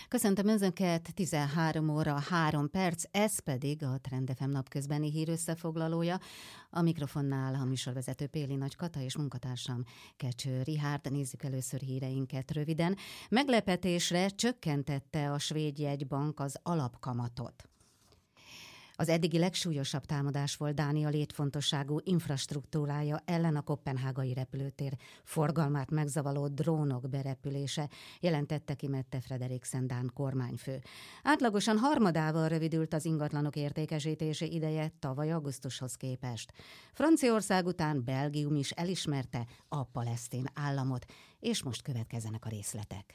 Köszöntöm Önöket, 13 óra 3 perc, ez pedig a Trend FM napközbeni hír összefoglalója. A mikrofonnál a műsorvezető Péli Nagy Kata és munkatársam Kecső Rihárd. Nézzük először híreinket röviden. Meglepetésre csökkentette a svéd jegybank az alapkamatot. Az eddigi legsúlyosabb támadás volt Dánia létfontosságú infrastruktúrája ellen a koppenhágai repülőtér forgalmát megzavaró drónok berepülése, jelentette ki Mette Frederiksen dán kormányfő. Átlagosan harmadával rövidült az ingatlanok értékesítési ideje tavaly augusztushoz képest. Franciaország után Belgium is elismerte a palesztin államot, és most következzenek a részletek.